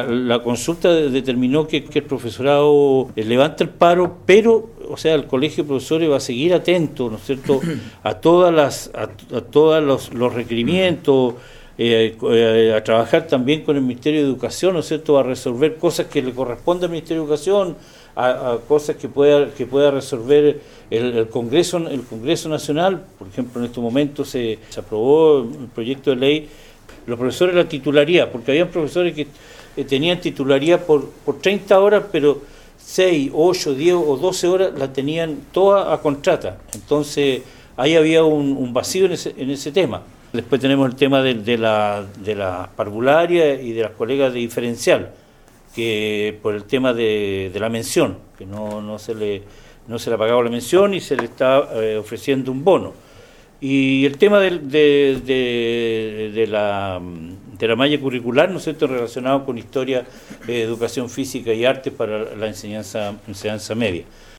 la consulta determinó que el profesorado levanta el paro, pero, o sea, el colegio de profesores va a seguir atento, ¿no es cierto?, a todos los requerimientos, a trabajar también con el Ministerio de Educación, ¿no es cierto?, a resolver cosas que le corresponde al Ministerio de Educación, a cosas que pueda resolver el Congreso Nacional. Por ejemplo, en estos momentos se aprobó un proyecto de ley. Los profesores, la titularidad, porque había profesores que tenían titularidad por 30 horas, pero 6, 8, 10 o 12 horas la tenían toda a contrata. Entonces, ahí había un vacío en ese tema. Después tenemos el tema de la parvularia y de las colegas de diferencial, que por el tema de la mención, que no se le ha pagado la mención y se le está ofreciendo un bono. Y el tema de la malla curricular, ¿no es cierto?, relacionado con historia, educación física y arte para la enseñanza media.